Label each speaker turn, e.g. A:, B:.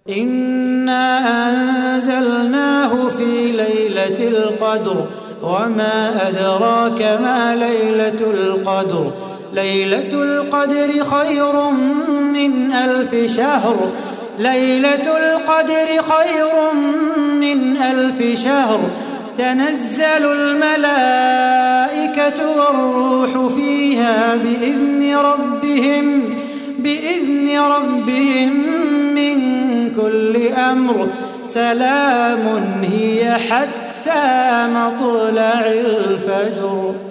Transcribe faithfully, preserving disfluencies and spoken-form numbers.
A: إنا أنزلناه في ليلة القدر وما أدراك ما ليلة القدر ليلة القدر خير من ألف شهر ليلة القدر خير من ألف شهر تنزل الملائكة والروح فيها بإذن ربهم بإذن ربهم من كل أمر سلام هي حتى مطلع الفجر.